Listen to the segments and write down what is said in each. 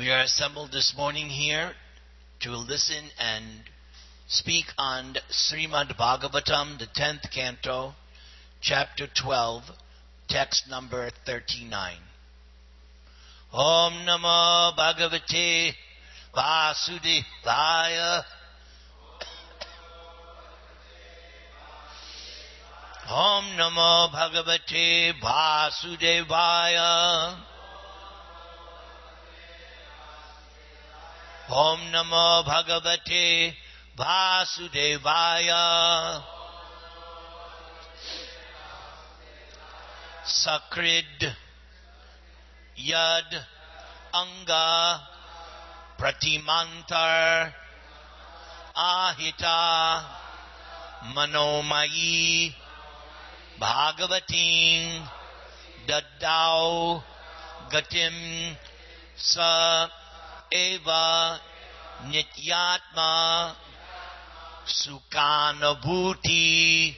We are assembled this morning here to listen and speak on Srimad Bhagavatam, the 10th canto, chapter 12, text number 39. Om Namo Bhagavate Vasudevaya. Om Namo Bhagavate Vasudevaya. Om Namo Bhagavate Vasudevaya. Sakrid Yad Anga Pratimantar Ahita Manomai Bhagavatim Dadao Gatim Sa Eva Nityatma Sukhanabhuti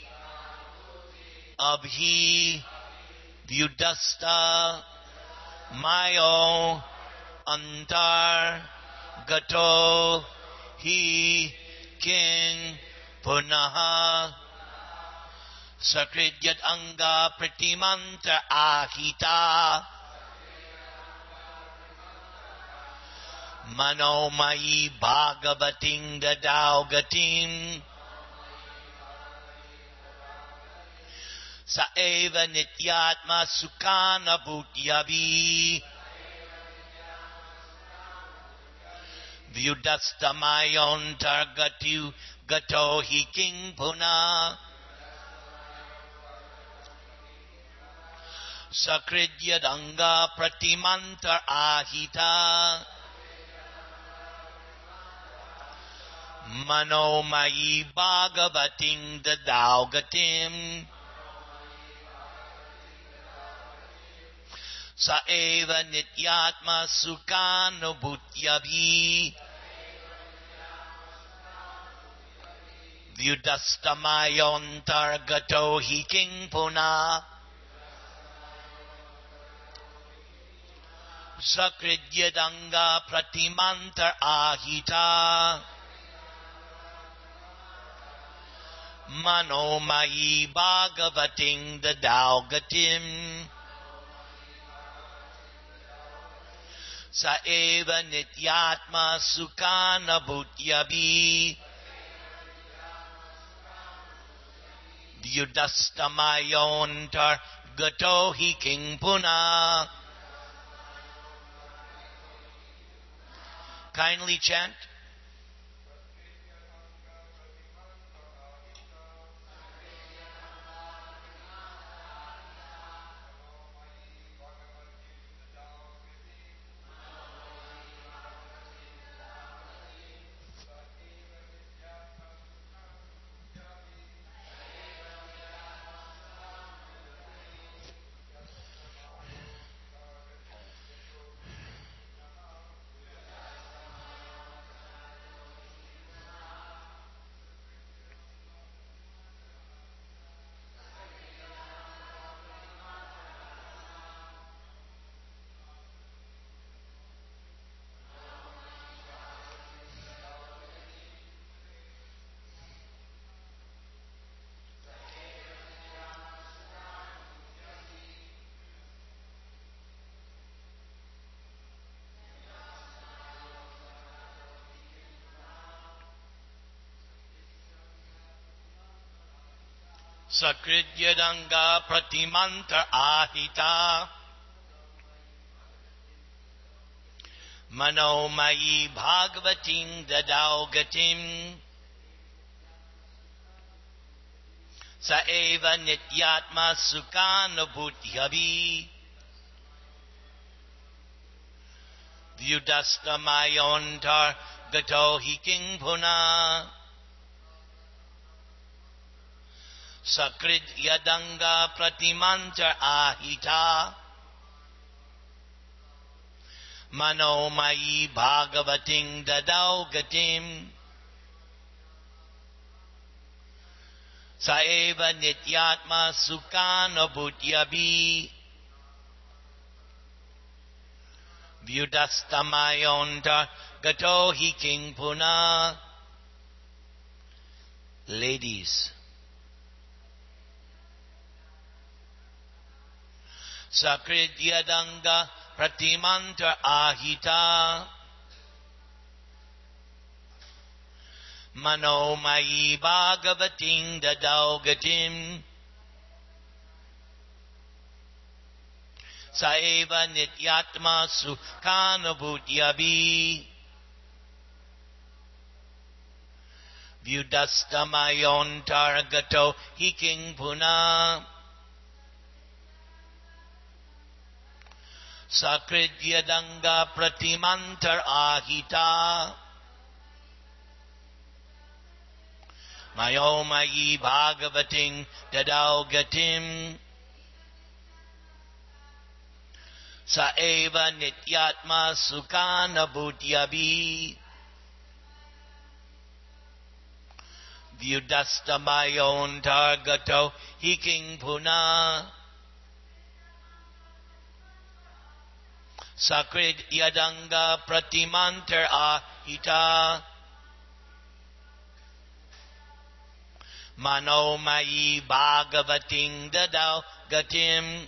Abhi Vyudasta Mayo Antar Gato Hi King Punaha Sakridyat Anga Pratimanta Ahita Manomai Bhagavating Dadao Gatim Saeva Nityatma Sukhana Bhutyavi Vyudastamayon Targatu Gato Hi King Puna Sakridyadanga Pratimantar Ahita Manomai Bhagavating Dadao Gatim Saeva Nityatma Sukhanubhutyavi Vyudastamayon Gato Hi King Puna Sakridyadanga Pratimantar Ahita Manomai Bhagavating Dadao Gatim Saeva Nityatma Sukhanubhutyavi Vyudastamayon Gato Hi King Puna. Kindly chant. Sakridyadanga Pratimantar Ahita Manomai Bhagavating Dadao Gatim Saeva Nityatma Sukhanubhutyavi Vyudastamayon Gato Hi King Puna Sakrid Yadanga Pratimantar Ahita Manomai Bhagavating Dadao Gatim Saeva Nityatma Sukhanubhutyavi Vyudastamayonta gato hiking puna. Ladies, Sakridyadanga pratimanta ahita Manomai bhagavating dadaugatim Saeva nityatma sukhanabhutyabi Vyudastamayontargato hiking puna Sakridyadanga pratimantar ahita Mayomayi bhagavating dadaugatim Saeva nityatma sukhanabhutyabi Vyudastamayontargato hiking puna Sakrid yadanga pratimantar ahita Manomai bhagavating dadau gatim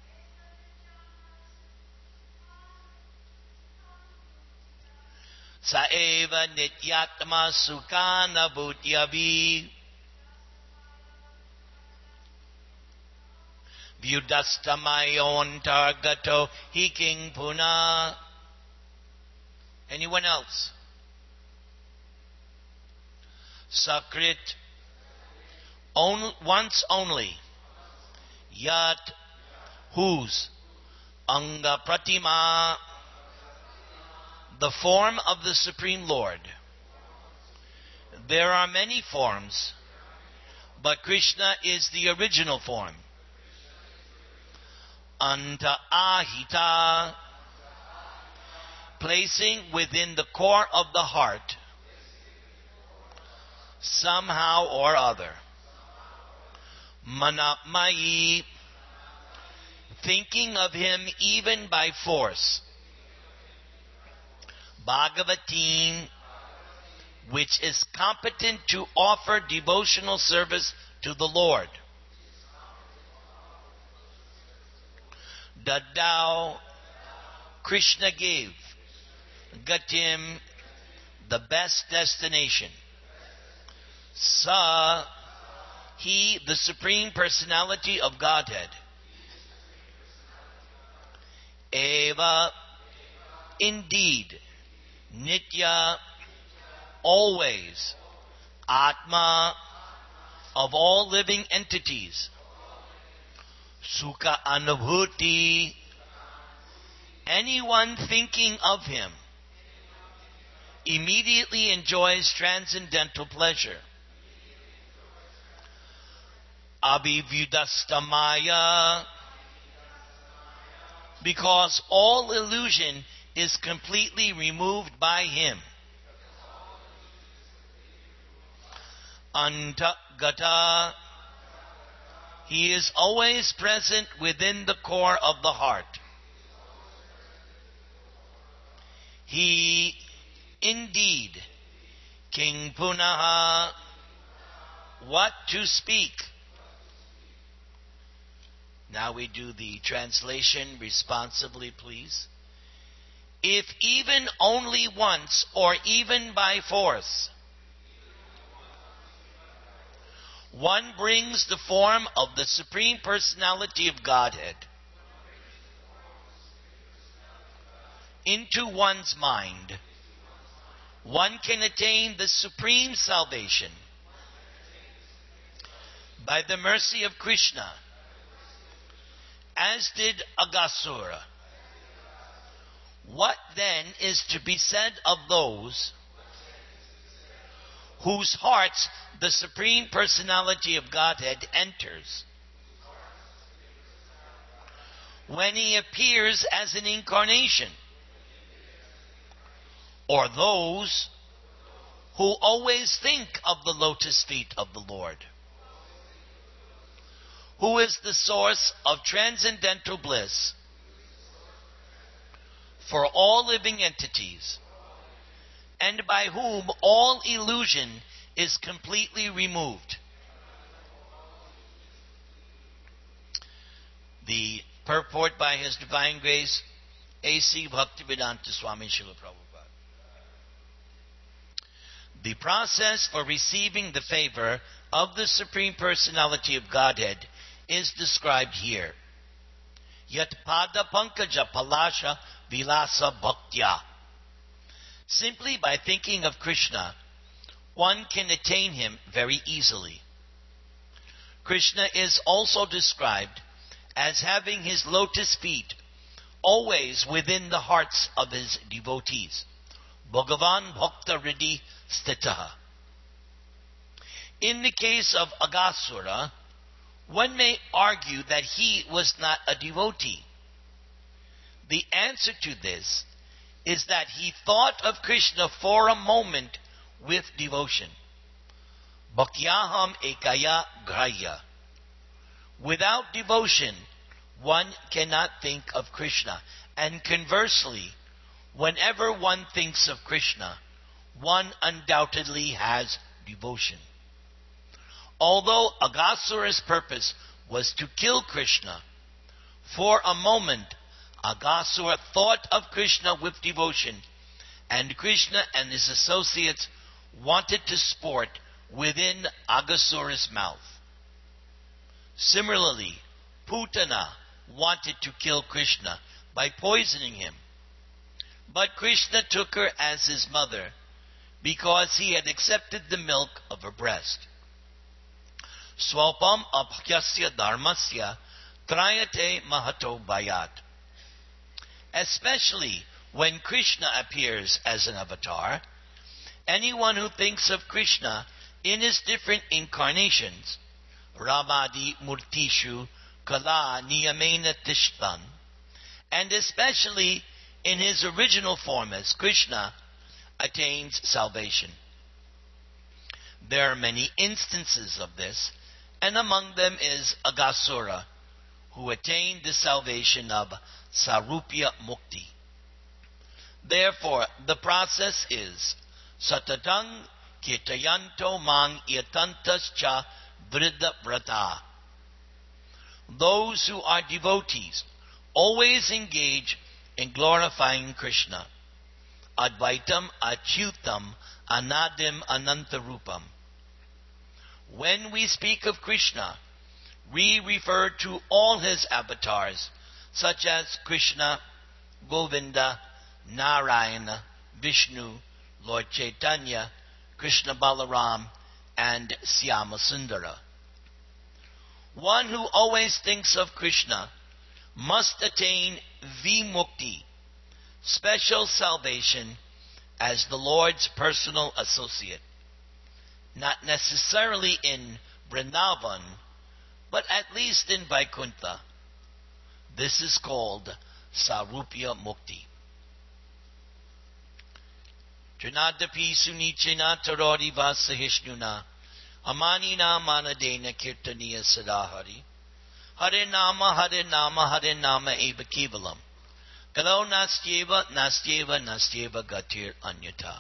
Saeva nityatma sukhanabhutyabi Vyudastamayontargato hiking puna. Anyone else? Sakrit once only. Yat whose anga pratima the form of the Supreme Lord. There are many forms, but Krishna is the original form. Anta ahita, placing within the core of the heart, somehow or other. Manapmayi, thinking of him even by force. Bhagavatim, which is competent to offer devotional service to the Lord. Dadao, Krishna gave. Gatim, the best destination. Sa, he, the Supreme Personality of Godhead. Eva, indeed. Nitya, always. Atma, of all living entities. Sukha anubhuti, anyone thinking of him immediately enjoys transcendental pleasure. Abhivyudastamaya, because all illusion is completely removed by him. Antagata, he is always present within the core of the heart. He, indeed, King Punaha, what to speak? Now we do the translation responsibly, please. If even only once or even by force, one brings the form of the Supreme Personality of Godhead into one's mind, one can attain the supreme salvation by the mercy of Krishna, as did Aghasura. What then is to be said of those whose hearts the Supreme Personality of Godhead enters when he appears as an incarnation? Or those who always think of the lotus feet of the Lord, who is the source of transcendental bliss, for all living entities, and by whom all illusion is completely removed. The purport by His Divine Grace, A.C. Bhaktivedanta Swami Srila Prabhupada. The process for receiving the favor of the Supreme Personality of Godhead is described here. Yat pada pankaja palasha vilasa bhaktya. Simply by thinking of Krishna, one can attain Him very easily. Krishna is also described as having His lotus feet always within the hearts of His devotees. Bhagavan Bhakta Riddhi Stitaha. In the case of Aghasura, one may argue that he was not a devotee. The answer to this is that he thought of Krishna for a moment with devotion. Bhakyaham ekaya grahya. Without devotion, one cannot think of Krishna. And conversely, whenever one thinks of Krishna, one undoubtedly has devotion. Although Aghasura's purpose was to kill Krishna, for a moment Aghasura thought of Krishna with devotion, and Krishna and his associates wanted to sport within Aghasura's mouth. Similarly, Putana wanted to kill Krishna by poisoning him. But Krishna took her as his mother because he had accepted the milk of her breast. Swapam abhyasya dharmasya trayate mahato bayat. Especially when Krishna appears as an avatar, anyone who thinks of Krishna in his different incarnations, Ramadi Murtishu Kala Niyamena Tishtan, and especially in his original form as Krishna, attains salvation. There are many instances of this, and among them is Aghasura, who attained the salvation of Sarupya Mukti. Therefore, the process is Satatang Kitayanto Mang Yatantascha Vriddha Vrata. Those who are devotees always engage in glorifying Krishna. Advaitam Achyutam Anadim Anantarupam. When we speak of Krishna, we refer to all his avatars, such as Krishna, Govinda, Narayana, Vishnu, Lord Chaitanya, Krishna Balaram, and Syama Sundara. One who always thinks of Krishna must attain Vimukti, special salvation as the Lord's personal associate. Not necessarily in Vrindavan, but at least in Vaikuntha. This is called Sarupya Mukti. Trinadapi Sunichina Tarori Vasahishnuna Amanina Manadena Kirtaniya Sadahari Hare Nama Hare Nama Hare Nama Eva Kevalam Kalo Nastyeva Nastyeva Nastyeva Gatir Anyata.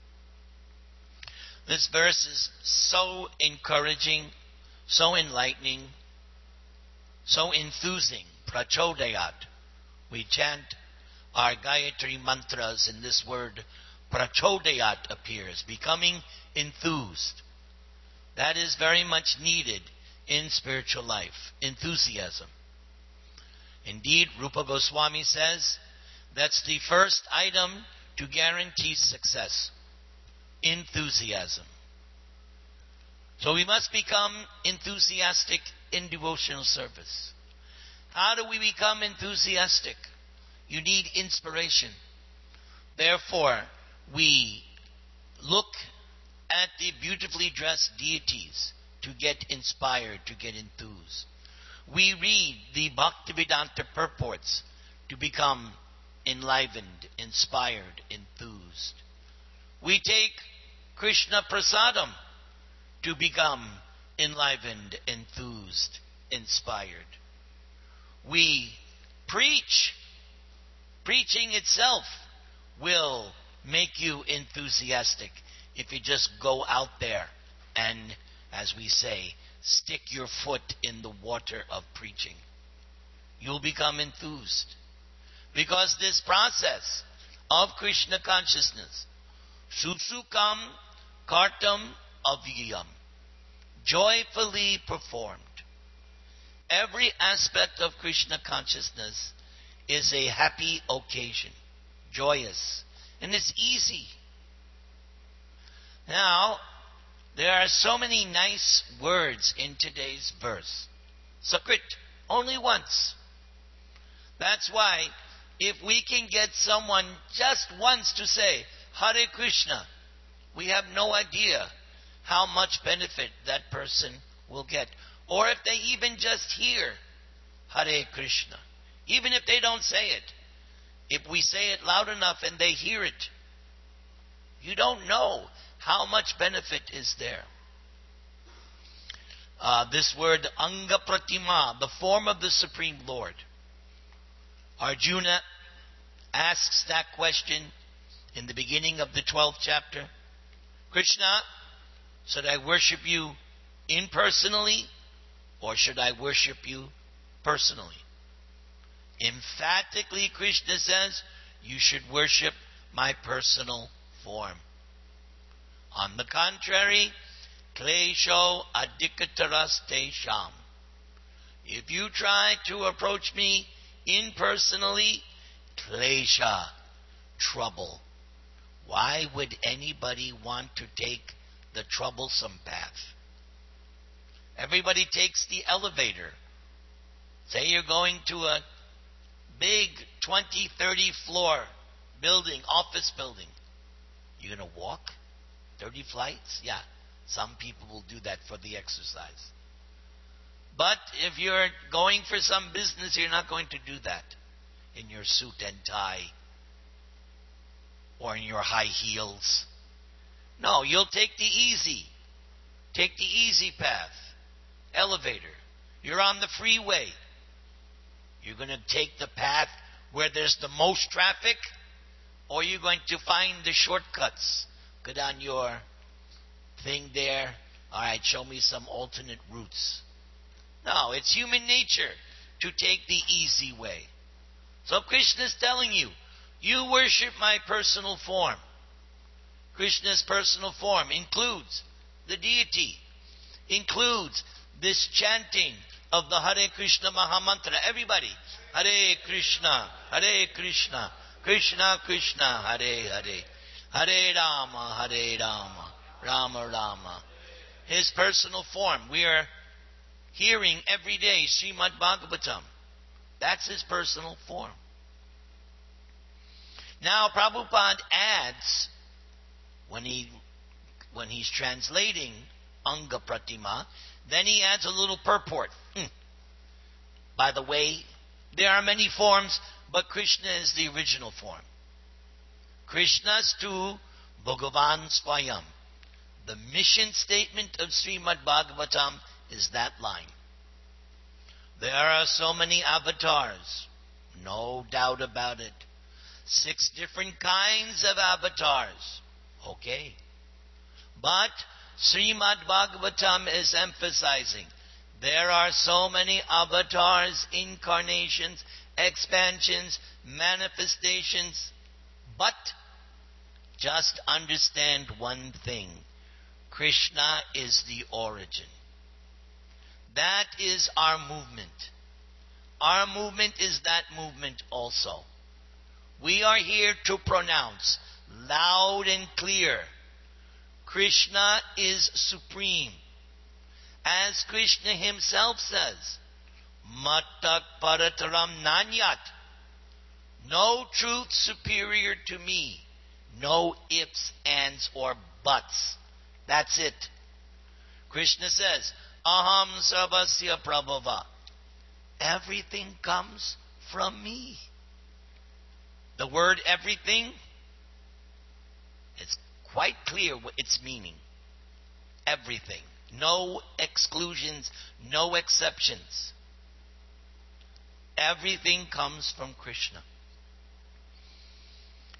This verse is so encouraging, so enlightening, so enthusing. Prachodayat. We chant our Gayatri mantras and this word Prachodayat appears, becoming enthused. That is very much needed in spiritual life, enthusiasm. Indeed, Rupa Goswami says that's the first item to guarantee success. Enthusiasm. So we must become enthusiastic in devotional service. How do we become enthusiastic? You need inspiration. Therefore, we look at the beautifully dressed deities to get inspired, to get enthused. We read the Bhaktivedanta purports to become enlivened, inspired, enthused. We take Krishna Prasadam to become enlivened, enthused, inspired. We preach Preaching itself will make you enthusiastic if you just go out there and, as we say, stick your foot in the water of preaching. You'll become enthused. Because this process of Krishna consciousness, sutsukam kartam avyayam, joyfully performed. Every aspect of Krishna consciousness is a happy occasion, joyous, and it's easy. Now, there are so many nice words in today's verse. Sakrit, only once. That's why if we can get someone just once to say, Hare Krishna, we have no idea how much benefit that person will get. Or if they even just hear Hare Krishna, even if they don't say it, if we say it loud enough and they hear it, you don't know how much benefit is there. This word Anga Pratima, the form of the Supreme Lord. Arjuna asks that question in the beginning of the 12th chapter. Krishna, should I worship you impersonally or should I worship you personally? Emphatically, Krishna says, you should worship my personal form. On the contrary, klesho adhikataras tesham. If you try to approach me impersonally, klesha, trouble. Why would anybody want to take the troublesome path? Everybody takes the elevator. Say you're going to a big 20, 30 floor building, office building. You're going to walk 30 flights? Yeah, some people will do that for the exercise. But if you're going for some business, you're not going to do that in your suit and tie or in your high heels. No, you'll take the easy path. Elevator. You're on the freeway. You're going to take the path where there's the most traffic, or you're going to find the shortcuts. Go down your thing there. All right, show me some alternate routes. No, it's human nature to take the easy way. So Krishna is telling you, you worship my personal form. Krishna's personal form includes the deity, includes this chanting of the Hare Krishna Mahamantra. Everybody, Hare Krishna, Krishna Krishna, Hare Hare, Hare Rama, Rama Rama. His personal form. We are hearing every day Srimad Bhagavatam. That's his personal form. Now Prabhupada adds, when he's translating Anga Pratima, then he adds a little purport. By the way, there are many forms, but Krishna is the original form. Krishnastu Bhagavan Swayam. The mission statement of Srimad Bhagavatam is that line. There are so many avatars, no doubt about it. 6 different kinds of avatars. Okay. But Srimad Bhagavatam is emphasizing there are so many avatars, incarnations, expansions, manifestations. But just understand one thing. Krishna is the origin. That is our movement. Our movement is that movement also. We are here to pronounce loud and clear, Krishna is supreme. As Krishna himself says, Mattak parataram nanyat. No truth superior to me. No ifs, ands, or buts. That's it. Krishna says, Aham sarvasya prabhava. Everything comes from me. The word everything, it's quite clear what its meaning. Everything. No exclusions, no exceptions. Everything comes from Krishna.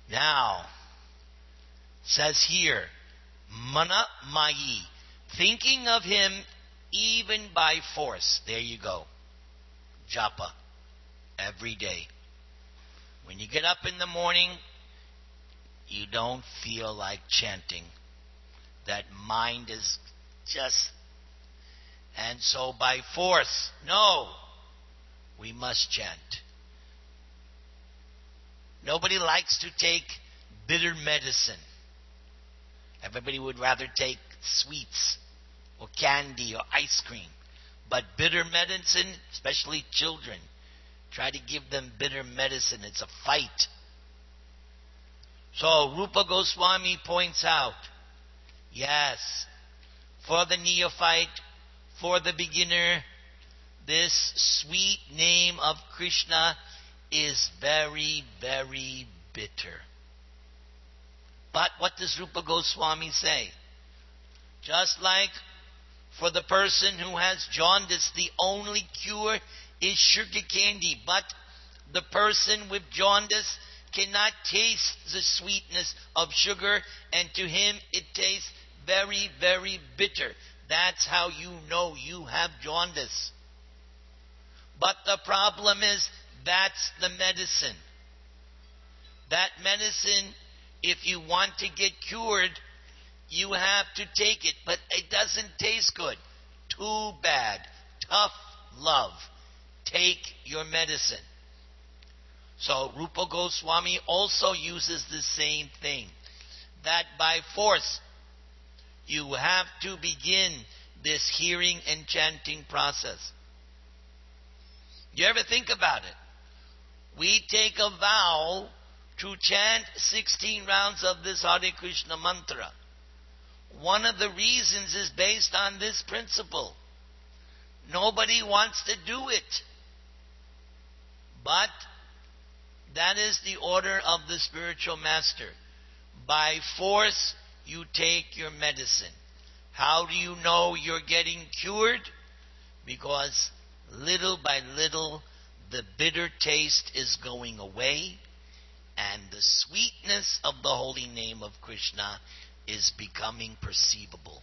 Now, says here, mana mayi, thinking of him even by force. There you go. Japa. Every day. When you get up in the morning, you don't feel like chanting. That mind is just... And so by force, no, we must chant. Nobody likes to take bitter medicine. Everybody would rather take sweets or candy or ice cream. But bitter medicine, especially children, try to give them bitter medicine. It's a fight. So Rupa Goswami points out, yes, for the neophyte, for the beginner, this sweet name of Krishna is very, very bitter. But what does Rupa Goswami say? Just like for the person who has jaundice, the only cure is sugar candy. But the person with jaundice cannot taste the sweetness of sugar, and to him it tastes very, very bitter. That's how you know you have jaundice. But the problem is, that's the medicine. That medicine, if you want to get cured, you have to take it, but it doesn't taste good. Too bad. Tough love. Take your medicine. So Rupa Goswami also uses the same thing. That by force, you have to begin this hearing and chanting process. You ever think about it? We take a vow to chant 16 rounds of this Hare Krishna mantra. One of the reasons is based on this principle. Nobody wants to do it. But that is the order of the spiritual master. By force, you take your medicine. How do you know you're getting cured? Because little by little, the bitter taste is going away, and the sweetness of the holy name of Krishna is becoming perceivable.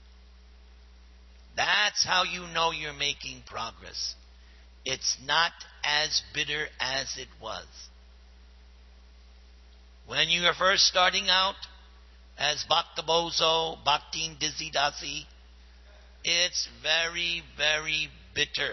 That's how you know you're making progress. It's not as bitter as it was. When you are first starting out as Bhaktabozo, Bhaktin Dizidasi, it's very, very bitter.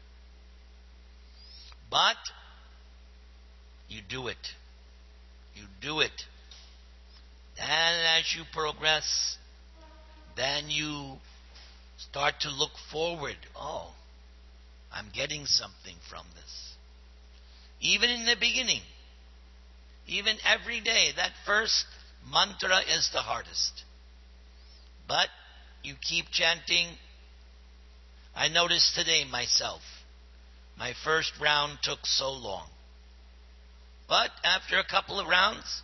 But you do it. You do it. And as you progress, then you start to look forward. Oh, I'm getting something from this. Even in the beginning, even every day, that first mantra is the hardest. But you keep chanting. I noticed today myself, my first round took so long. But after a couple of rounds,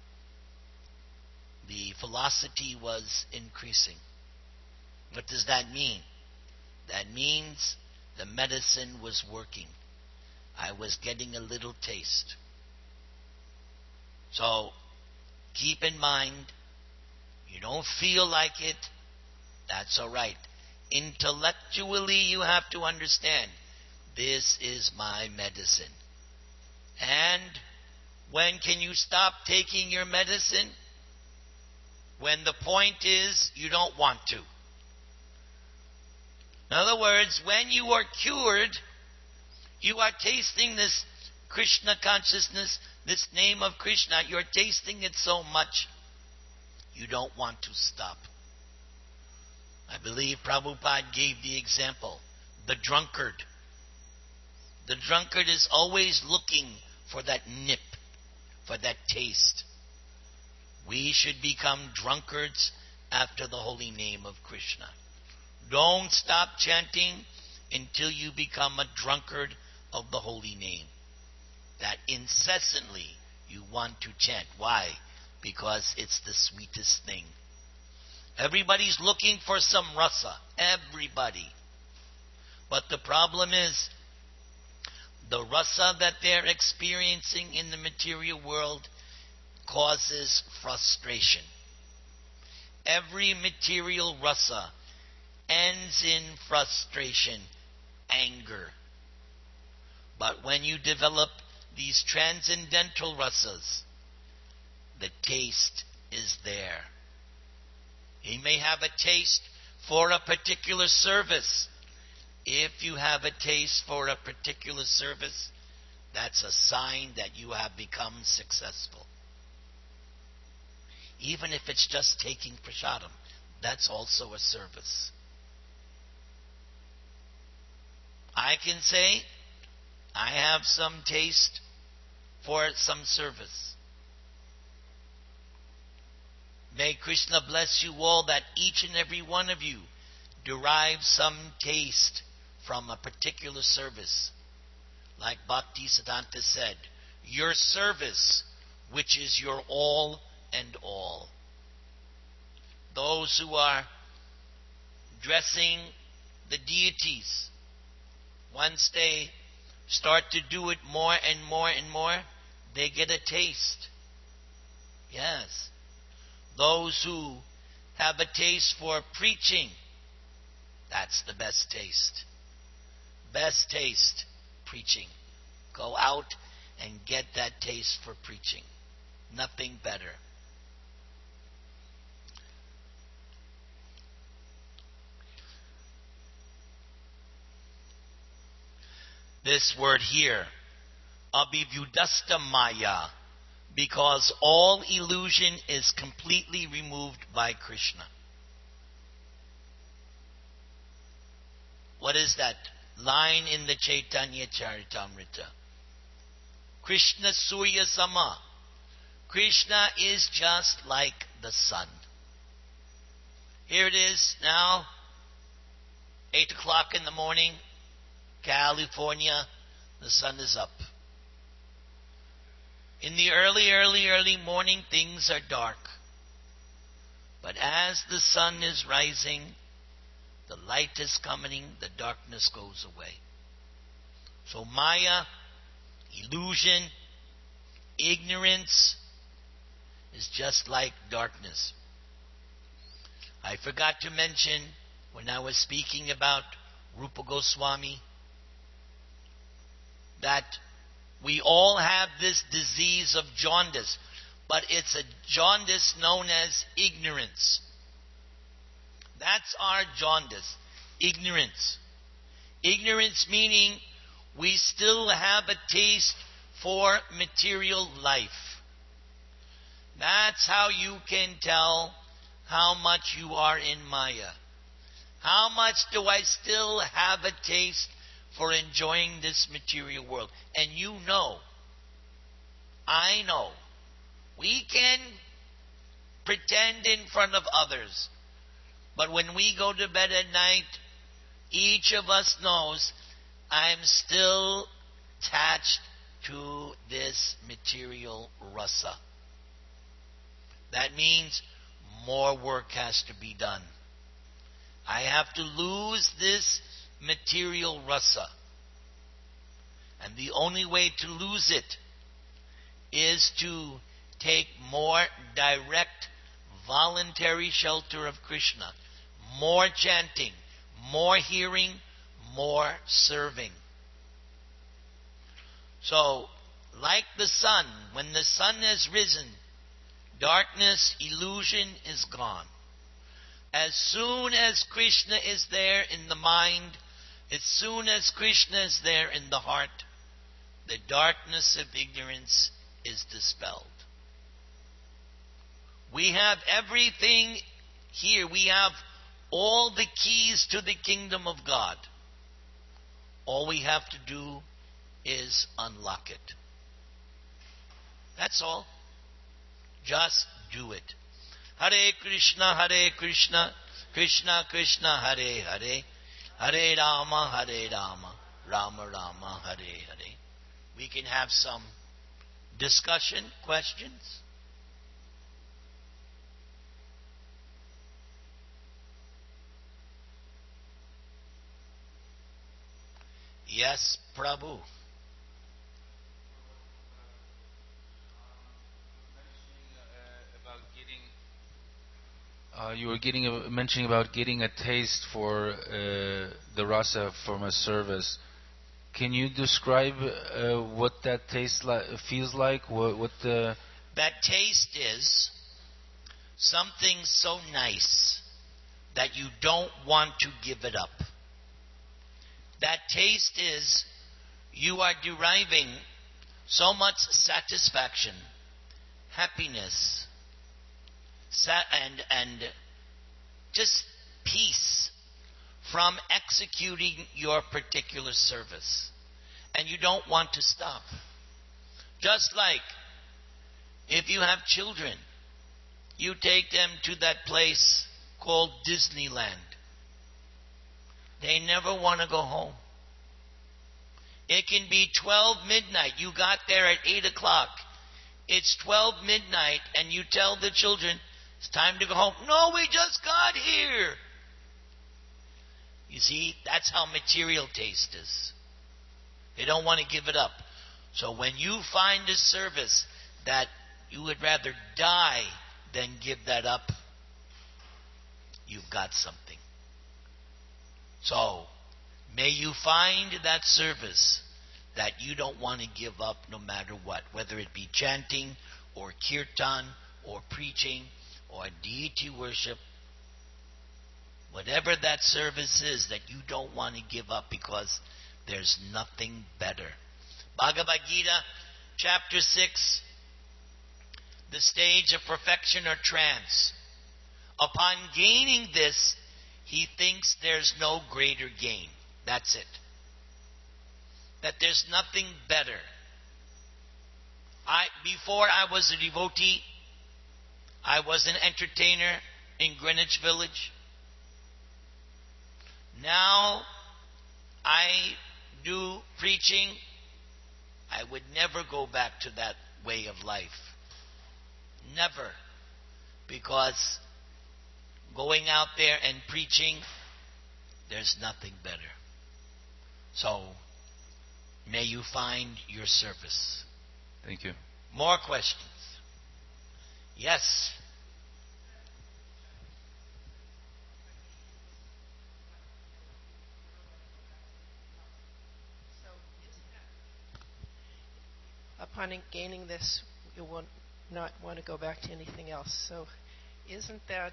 the velocity was increasing. What does that mean? That means the medicine was working. I was getting a little taste. So, keep in mind, you don't feel like it, that's all right. Intellectually, you have to understand, this is my medicine. And when can you stop taking your medicine? When the point is you don't want to. In other words, when you are cured, you are tasting this Krishna consciousness, this name of Krishna. You're tasting it so much, you don't want to stop. I believe Prabhupada gave the example, the drunkard. The drunkard is always looking for that nip, for that taste. We should become drunkards after the holy name of Krishna. Don't stop chanting until you become a drunkard of the holy name. That incessantly you want to chant. Why? Because it's the sweetest thing. Everybody's looking for some rasa. Everybody. But the problem is, the rasa that they're experiencing in the material world causes frustration. Every material rasa ends in frustration, anger. But when you develop these transcendental rasas, the taste is there. He may have a taste for a particular service. If you have a taste for a particular service, that's a sign that you have become successful. Even if it's just taking prasadam, that's also a service. I can say, I have some taste for some service. May Krishna bless you all, that each and every one of you derive some taste from a particular service. Like Bhaktisiddhanta said, your service, which is your all and all. Those who are dressing the deities, once they start to do it more and more and more, they get a taste. Yes. Those who have a taste for preaching, that's the best taste. Best taste, preaching. Go out and get that taste for preaching. Nothing better. This word here, abhivyudasta maya, because all illusion is completely removed by Krishna. What is that line in the Chaitanya Charitamrita? Krishna Surya Sama. Krishna is just like the sun. Here it is now, 8 o'clock in the morning, California, the sun is up. In the early morning, things are dark. But as the sun is rising, the light is coming, the darkness goes away. So Maya, illusion, ignorance, is just like darkness. I forgot to mention, when I was speaking about Rupa Goswami, that we all have this disease of jaundice, but it's a jaundice known as ignorance. That's our jaundice, ignorance. Ignorance meaning we still have a taste for material life. That's how you can tell how much you are in Maya. How much do I still have a taste for enjoying this material world? And you know, I know, we can pretend in front of others, but when we go to bed at night, each of us knows I'm still attached to this material rasa. That means more work has to be done. I have to lose this material rasa. And the only way to lose it is to take more direct, voluntary shelter of Krishna. More chanting, more hearing, more serving. So, like the sun, when the sun has risen, darkness, illusion is gone. As soon as Krishna is there in the mind, as soon as Krishna is there in the heart, the darkness of ignorance is dispelled. We have everything here. We have all the keys to the kingdom of God. All we have to do is unlock it. That's all. Just do it. Hare Krishna, Krishna Krishna, Hare Hare, Hare Rama, Rama Rama, Hare Hare. We can have some discussion, questions. Yes, Prabhu. You were mentioning about getting a taste for the rasa from a service. Can you describe what that feels like? What the... That taste is something so nice that you don't want to give it up. That taste is you are deriving so much satisfaction, happiness, and just peace from executing your particular service. And you don't want to stop. Just like if you have children, you take them to that place called Disneyland. They never want to go home. It can be 12 midnight. You got there at 8 o'clock. It's 12 midnight and you tell the children, it's time to go home. No, we just got here. You see, that's how material taste is. They don't want to give it up. So when you find a service that you would rather die than give that up, you've got something. So, may you find that service that you don't want to give up no matter what, whether it be chanting or kirtan or preaching or deity worship, whatever that service is that you don't want to give up because there's nothing better. Bhagavad Gita, chapter 6, the stage of perfection or trance. Upon gaining this, he thinks there's no greater gain. That's it. That there's nothing better. Before I was a devotee, I was an entertainer in Greenwich Village. Now I do preaching. I would never go back to that way of life. Never. Because going out there and preaching, there's nothing better. So, may you find your service. Thank you. More questions? Yes. Upon gaining this, you will not want to go back to anything else. So, isn't that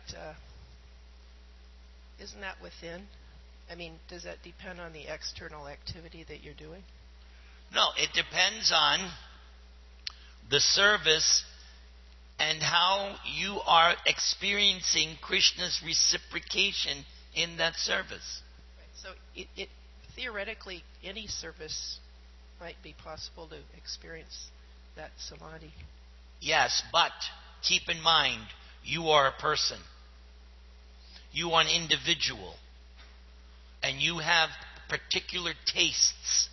within? I mean, does that depend on the external activity that you're doing? No, it depends on the service and how you are experiencing Krishna's reciprocation in that service. Right. So, it theoretically, any service might be possible to experience that samadhi. Yes, but keep in mind, you are a person. You are an individual. And you have particular tastes.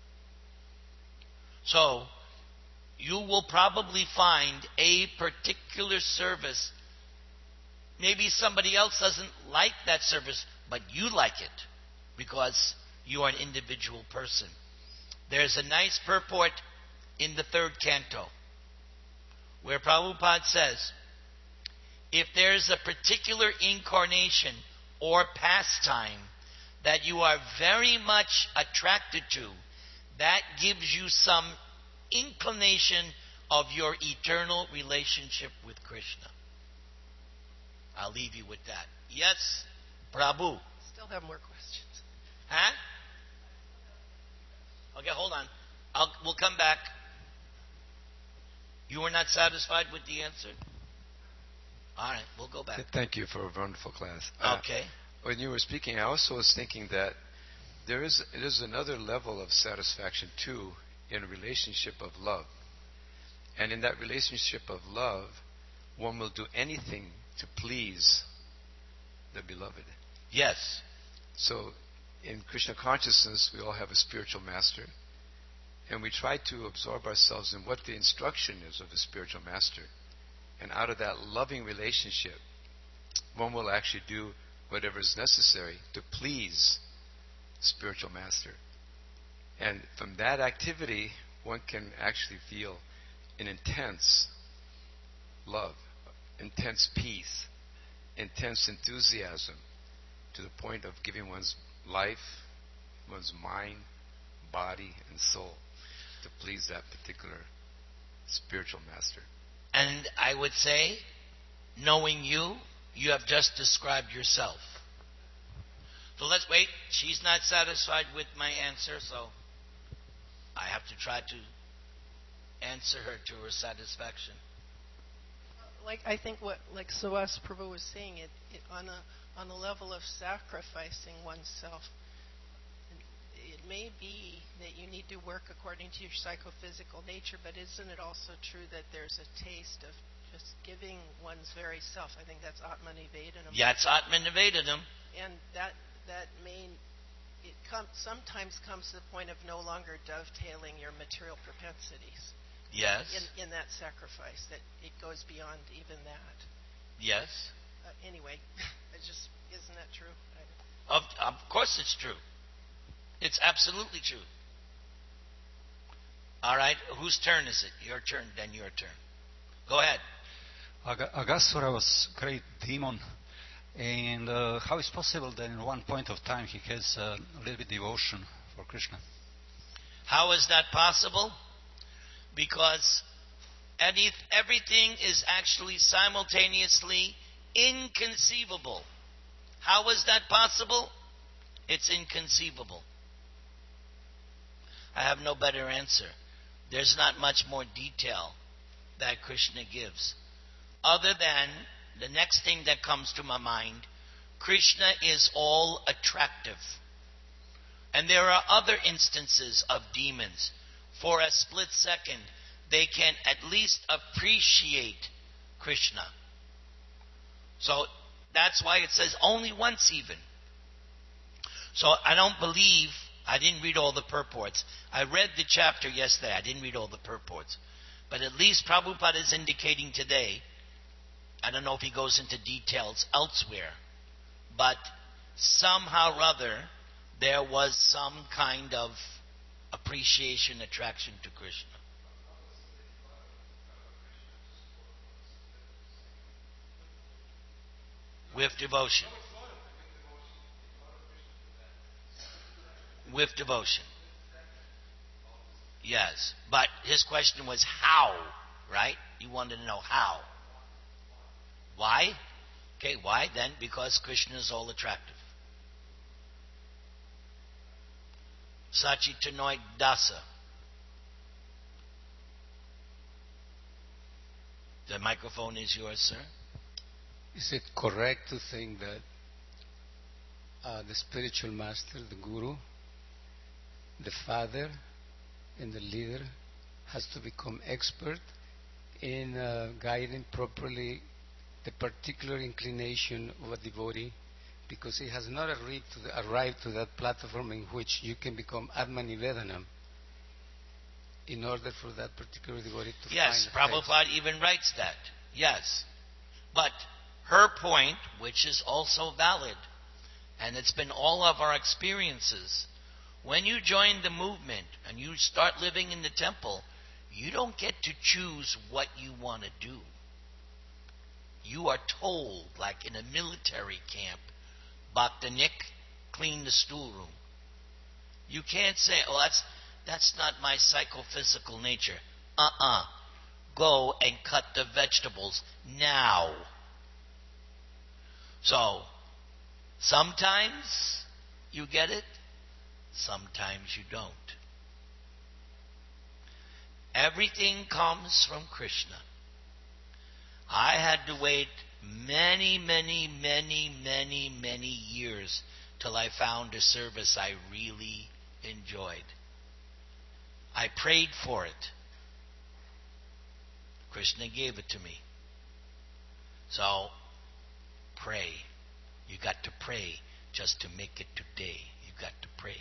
So, you will probably find a particular service. Maybe somebody else doesn't like that service, but you like it because you are an individual person. There's a nice purport in the 3rd canto where Prabhupada says, if there's a particular incarnation or pastime that you are very much attracted to, that gives you some inclination of your eternal relationship with Krishna. I'll leave you with that. Yes, Prabhu. Still have more questions. Huh? Okay, hold on. We'll come back. You were not satisfied with the answer? All right, we'll go back. Thank you for a wonderful class. Okay. When you were speaking, I also was thinking that there is another level of satisfaction too in a relationship of love. And in that relationship of love, one will do anything to please the beloved. Yes. So in Krishna consciousness, we all have a spiritual master. And we try to absorb ourselves in what the instruction is of the spiritual master. And out of that loving relationship, one will actually do whatever is necessary to please the spiritual master. And from that activity, one can actually feel an intense love, intense peace. intense enthusiasm to the point of giving one's life, one's mind, body, and soul to please that particular spiritual master. And I would say, knowing you, you have just described yourself. So let's wait. She's not satisfied with my answer, so I have to try to answer her to her satisfaction. Like I think what like Suhas Prabhu was saying, it on a level of sacrificing oneself, it may be that you need to work according to your psychophysical nature, but isn't it also true that there's a taste of just giving one's very self? I think that's Atman Nivedanam. Yeah, it's Atman Nivedanam. And that sometimes comes to the point of no longer dovetailing your material propensities. Yes. In that sacrifice, that it goes beyond even that. Yes. Anyway, isn't that true? Of course it's true. It's absolutely true. All right, whose turn is it? Your turn, then your turn. Go ahead. Aghasura was a great demon. And how is possible that in one point of time he has a little bit devotion for Krishna? How is that possible? Because everything is actually simultaneously inconceivable. How is that possible? It's inconceivable. I have no better answer. There's not much more detail that Krishna gives. Other than the next thing that comes to my mind, Krishna is all attractive. And there are other instances of demons. For a split second, they can at least appreciate Krishna. So that's why it says only once even. So I didn't read all the purports. I read the chapter yesterday. I didn't read all the purports. But at least Prabhupada is indicating today, I don't know if he goes into details elsewhere, but somehow or other, there was some kind of appreciation, attraction to Krishna. With devotion. With devotion. Yes. But his question was how, right? You wanted to know how. Why? Okay, why? Then because Krishna is all attractive. Sachitanoy Dasa. The microphone is yours, sir. Is it correct to think that the spiritual master, the guru, the father, and the leader has to become expert in guiding properly the particular inclination of a devotee, because he has not arrived to that platform in which you can become Atman Nivedanam in order for that particular devotee to yes, find Prabhupada even writes that. Yes. But her point, which is also valid, and it's been all of our experiences, when you join the movement and you start living in the temple, you don't get to choose what you want to do. You are told, like in a military camp, Bhaktanik, clean the stoolroom. You can't say, oh, that's not my psychophysical nature. Go and cut the vegetables now. So, sometimes you get it, sometimes you don't. Everything comes from Krishna. I had to wait many years till I found a service I really enjoyed. I prayed for it. Krishna gave it to me. So, pray. You got to pray just to make it today. You got to pray.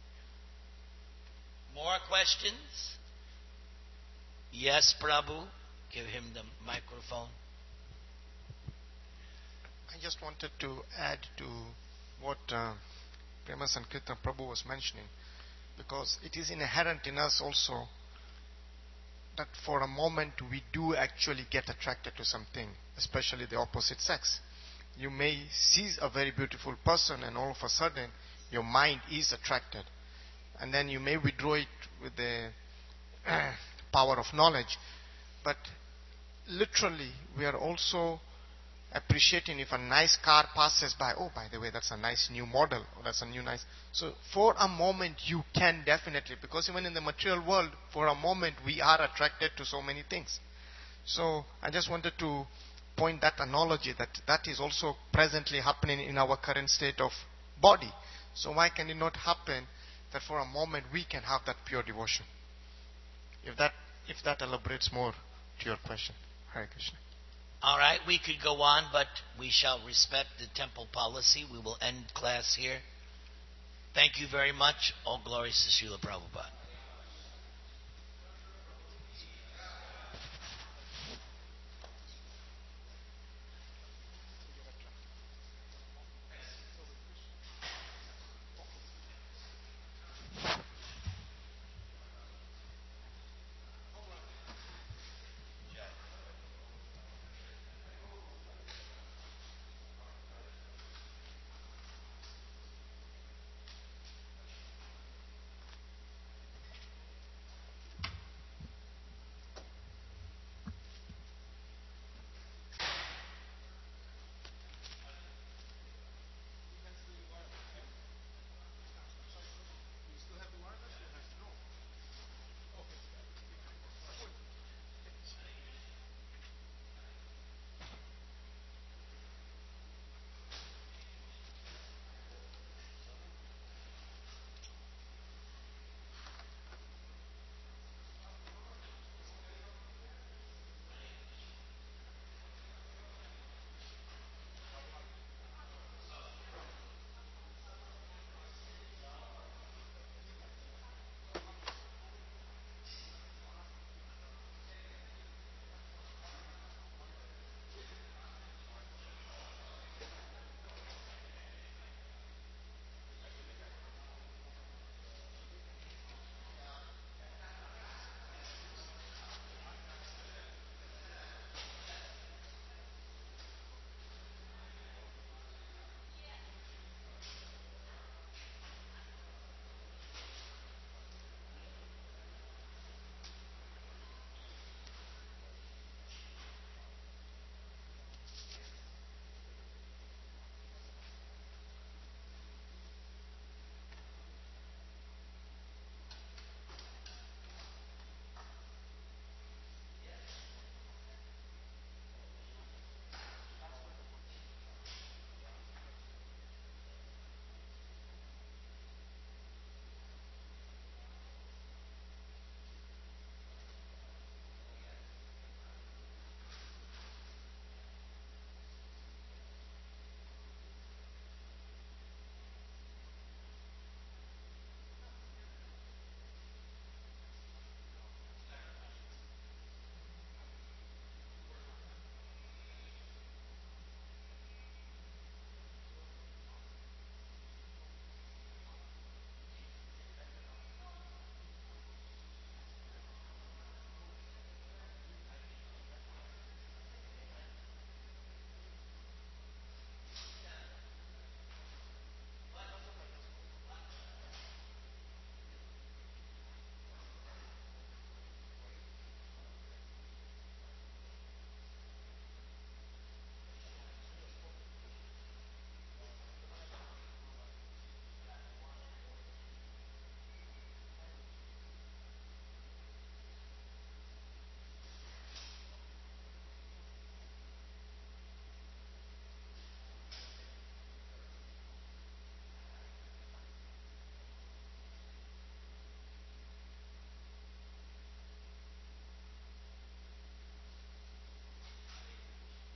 More questions? Yes, Prabhu. Give him the microphone. I just wanted to add to what Prema Sankirtan Prabhu was mentioning, because it is inherent in us also that for a moment we do actually get attracted to something, especially the opposite sex. You may see a very beautiful person and all of a sudden your mind is attracted. And then you may withdraw it with the power of knowledge. But literally, we are also appreciating if a nice car passes by. Oh, by the way, that's a nice new model. Or that's a new nice. So for a moment, you can definitely, because even in the material world, for a moment, we are attracted to so many things. So I just wanted to point that analogy that is also presently happening in our current state of body. So why can it not happen that for a moment we can have that pure devotion? If that elaborates more to your question. Hare Krishna. All right, we could go on, but we shall respect the temple policy. We will end class here. Thank you very much. All glories to Srila Prabhupada.